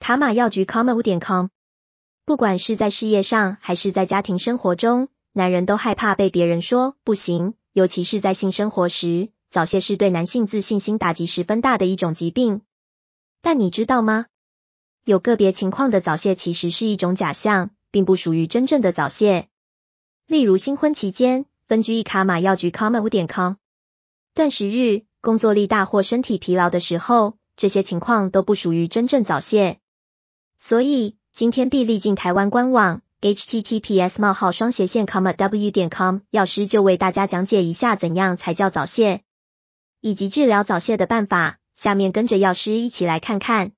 卡玛药局 comma5.com。 不管是在事业上还是在家庭生活中，男人都害怕被别人说不行，尤其是在性生活时，早泄是对男性自信心打击十分大的一种疾病。但你知道吗？有个别情况的早泄其实是一种假象，并不属于真正的早泄。例如新婚期间，分居一卡玛药局 comma5.com。 断食日、工作力大或身体疲劳的时候，这些情况都不属于真正早泄。所以今天必历尽台湾官网 https://w.com 药师就为大家讲解一下怎样才叫早泄，以及治疗早泄的办法，下面跟着药师一起来看看。